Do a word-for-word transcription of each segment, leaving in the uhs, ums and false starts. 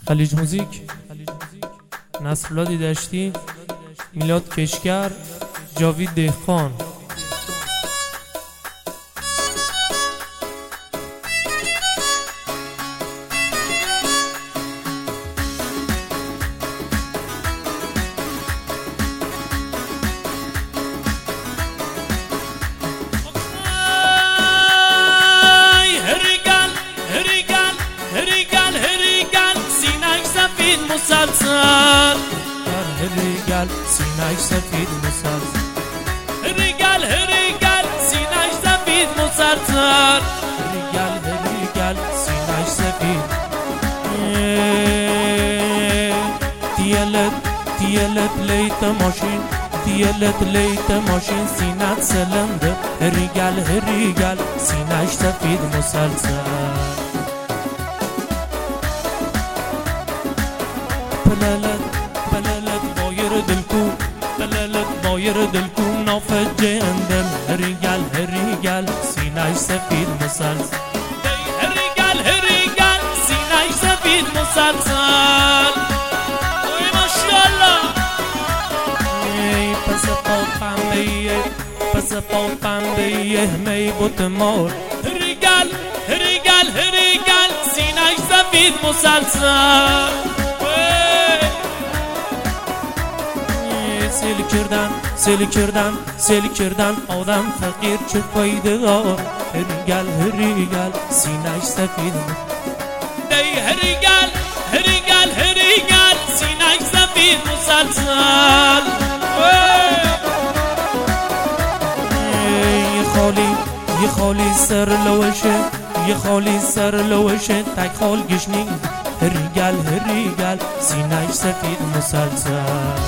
خلیج موزیک، نصرالله دشتی، میلاد کشگر، جاوید دهقان. مسلسل هریگل سینه‌اش سفید مسلسل هریگل هریگل سینه‌اش سفید مسلسل هریگل هریگل سینه‌اش سفید دیلت دیلت لیت ماشین دیلت لیت ماشین سینه‌ت سلنده هریگل هریگل سینه‌اش سفید مسلسل بلالت بلالت بایر دلکو بلالت بایر دلکو نافج اندل هریگل هریگل سینه‌اش سفید مسلسل هریگل هریگل سینه‌اش سفید مسلسل اوی ماشاءالله ای پس پا پنبه پس پا پنبه می بوت مار هریگل هریگل هریگل سینه‌اش سفید مسلسل سیل کردن سیل کردن سیل کردن آدم فقیر چه فایده دار هریگل هریگل سینه‌اش سفید ای هریگل هریگل هریگل سینه‌اش سفید مسلسل یه خالی یه خالی سر لوشه یه خالی سر لوشه تک خال گشنی هریگل هریگل سینه‌اش سفید مسلسل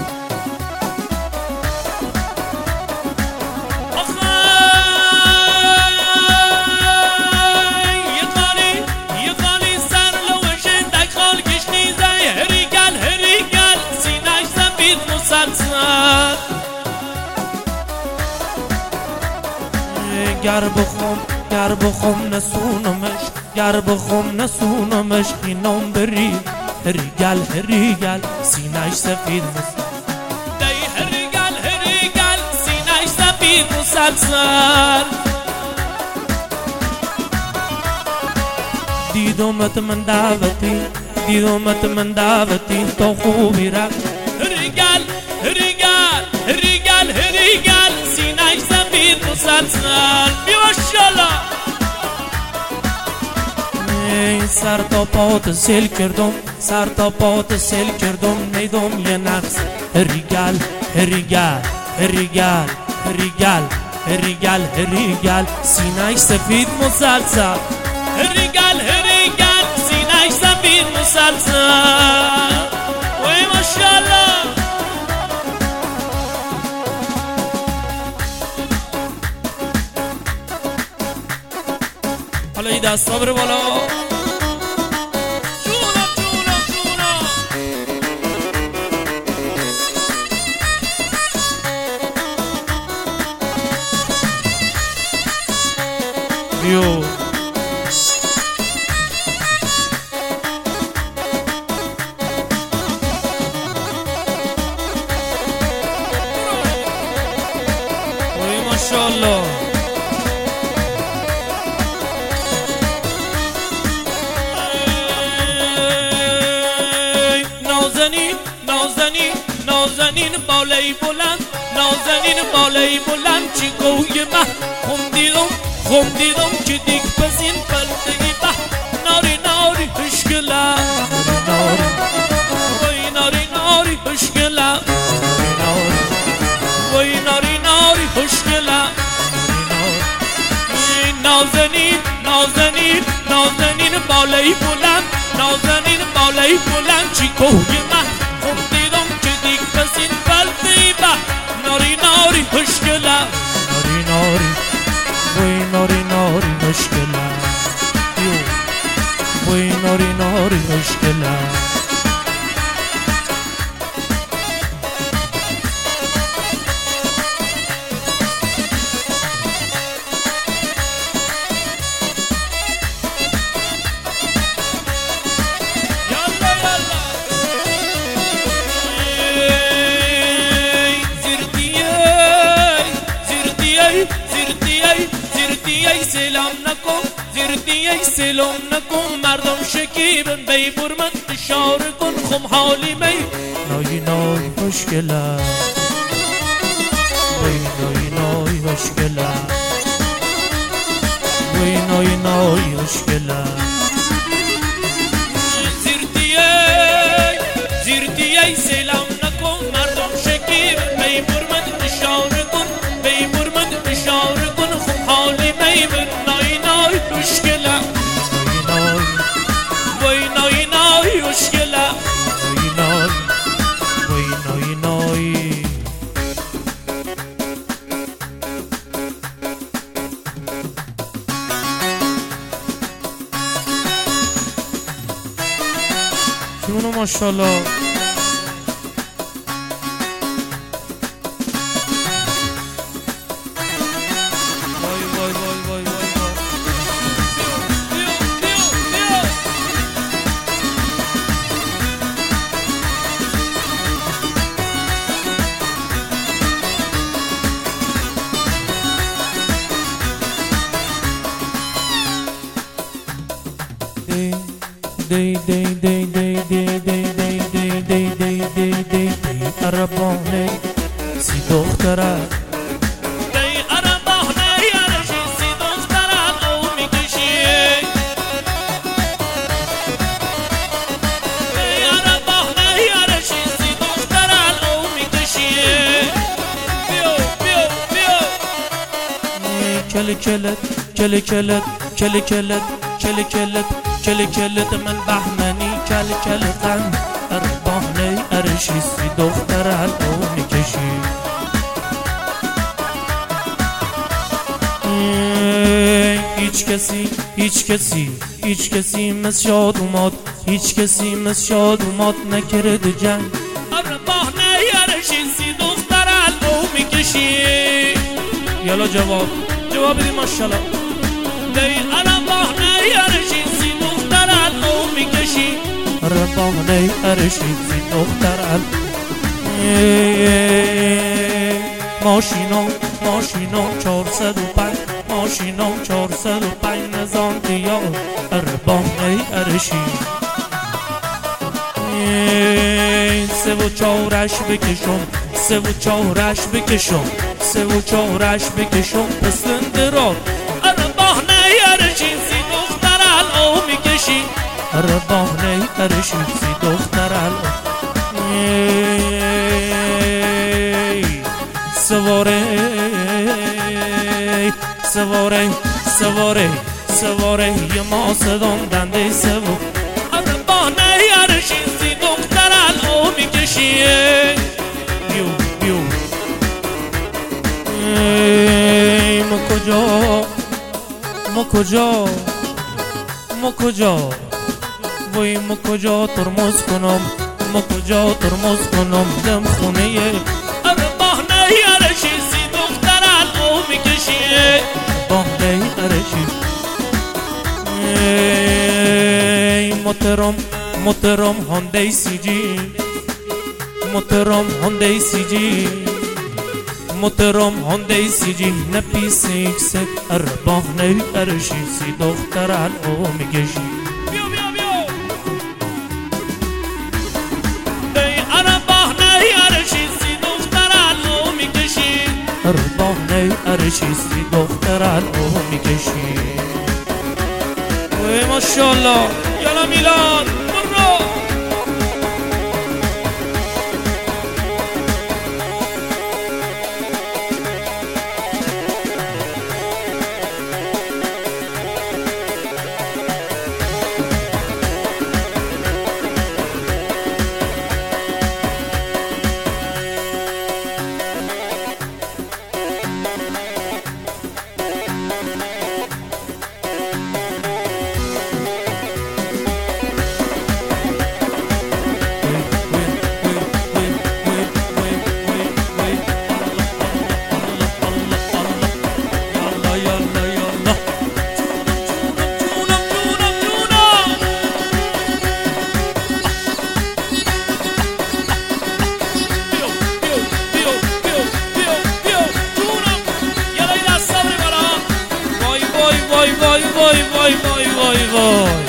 گر بخوم گر بخوم نسونمش گر بخوم نسونمش اینم بری هریگل هریگل سینه‌اش سفید مسلسل ای هریگل هریگل سینه‌اش سفید مسلسل دیدمت من دعوتی دیدمت من دعوتی تو خوبی رفت هریگل هریگل هریگل هریگل سینه‌اش سفید مسلسل بی ماشاءالله سر تا پات سیل کردم سر تا پات سیل کردم نیدم یه نقص هریگل هریگل هریگل هریگل هریگل هریگل سینه‌اش سفید مسلسل هریگل هریگل سینه‌اش سفید مسلسل وای ماشاءالله حالا این دستا بره بالا جونم جونم جونم بیو وای ماشاءالله نازنین بالای بلند نازنین بالای بلند چی گوی مه خم دیدم خم دیدم که دیگ بزین پلدگی به ناری ناری هشگله وای ناری ناری هشگله وای ناری ناری هشگله نازنین نازنین نازنین بالای بلند نازنین بالای بلند چی گوی مه خم دیدم بسین بلدی با ناری ناری مشکله ناری ناری وای ناری ناری مشکله وای ناری ناری مشکله سلام نکن زیر دیه سلام نکن مردم شکیبن بیبور من اشاره کن خم حالی می نای نای خوشگلم وای نای نای خوشگلم وای نای نای خوشگلم زیر دیه زیر دیه سلام نکن مردم شکیبن بیبور من اشاره کن بیبور من اشاره کن خم حالی می من نای نای خوشگلم وای نای نای خوشگلم نای نای وای نای نای جونو ماشاءالله وای وای وای وای وای دی دی دی دی دی دی دی دی دی دی دی دی دی عربانه سی دختره دی عربانه یارشی سی دختران او میکشی دی عربانه یارشی سی دختران او میکشی بیو بیو بیو کل کلت کل کلت کل کلت کل کلت کل کلت من بهمنی کل کلتن عربانه ارشی سی دختره او میکشی هیچ کسی هیچ کسی هیچ کسی مثل شاد اومد هیچ کسی مثل شاد اومد نکرد جنگ عربانه یارشی سی دختران او میکشی یالا جواب جواب دی ماشاءالله دی عربانه یارشی سی دختران او میکشی عربانه ارشی سی دختره ماشینو ماشینو چهارصد و پنج ماشینو چهارصد و پنج نزان دیا عربانه ارشی سه و چهارش بکشم سه و چهارش بکشم سه و چهارش بکشم پسند را عربانه یارشی سی دختران او میکشی عربانه ارشی سی دختره سواره سواره سواره سواره یه ما صدام دنده سوار عربانه یارشی سی دختران او میکشی بیو بیو ما کجا ما کجا ما کجا وای ما کجا ترمز کنم ما کجا ترمز کنم دم خونه عربانه یارشی سی دختران او میکشی بانده ارشی محترم محترم هنده سی جی محترم هنده سی جی محترم هنده سی جی نپیس ایکسک عربانه ارشی سی دختران او میکشی بیو بیو بیو دی عربانه یارشی سی دختران او میکشی عربانه ارشی سی دختران او میکشی وای ماشاءالله یالا میلان برو وای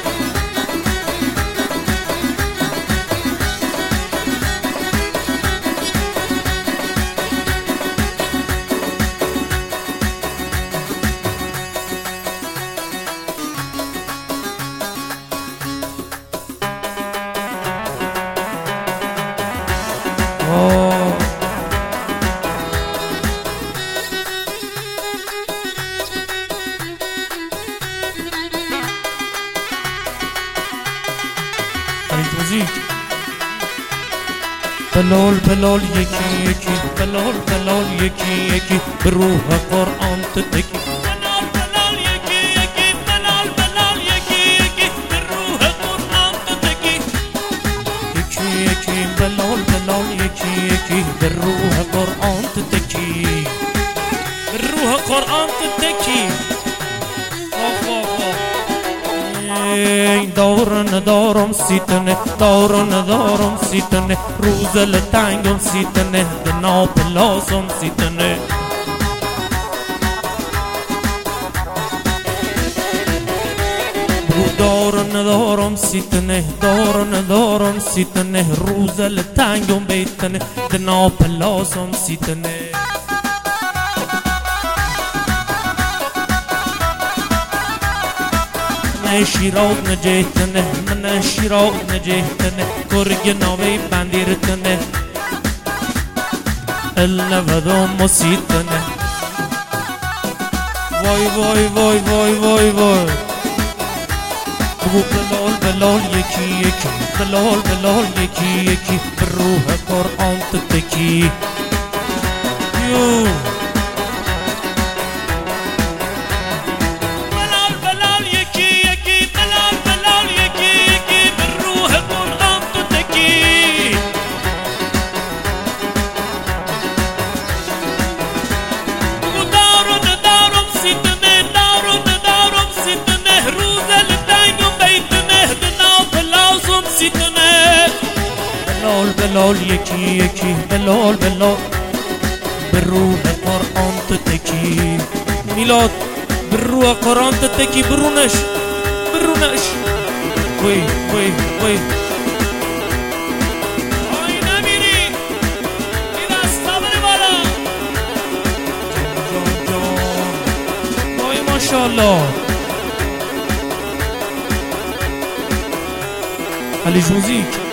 موزیک بلال بلال یکی یکی بلال بلال یکی یکی به روح قرآن تتکی بلال بلال یکی یکی بلال بلال یکی یکی به روح قرآن تتکی یکی یکی بلال بلال یکی یکی به روح قرآن تتکی به روح قرآن تتکی آخ آخ آخ دور ندارم سیتنه دور ندارم سیتنه روز لتنگم سیتنه دنا پلاسم سیتنه دور ندارم سیتنه دور ندارم سیتنه روز لتنگم بیتنه دنا پلاسم سیتنه من شیراز نجهتنه من شیراز نجهتنه کرگ ناوی بندیرتنه النودم مسیتنه وای وای وای وای وای وای بگو بلال بلال یکی یکی بلال بلال یکی یکی به روح قرآن تتکی یو بلال بلال یکی یکی بلال بلال به روح قرآن تتکی میلاد به روح قرآن تتکی برونش برونش وی وی وی آی نمیری این از صبر بالا جان جان وای ماشاءالله علی موزیک